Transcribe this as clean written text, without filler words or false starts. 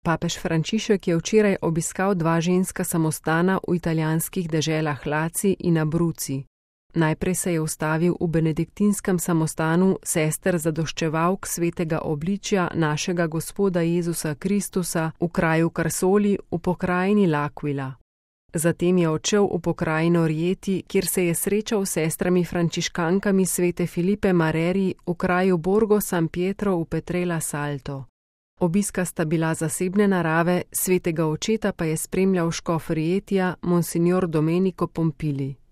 Papež Frančišek je včeraj obiskal 2 ženska samostana v italijanskih deželah Laci in Abruzzi. Najprej se je ustavil v benediktinskem samostanu sester zadoščevalk svetega obličja našega Gospoda Jezusa Kristusa v kraju Karsoli v pokrajini L'Aquila. Zatem je odšel v pokrajino Rieti, kjer se je srečal s sestrami frančiškankami svete Filipe Mareri v kraju Borgo San Pietro v Petrella Salto. Obiska sta bila zasebne narave, svetega očeta pa je spremljal škof Rietija, monsignor Domenico Pompili.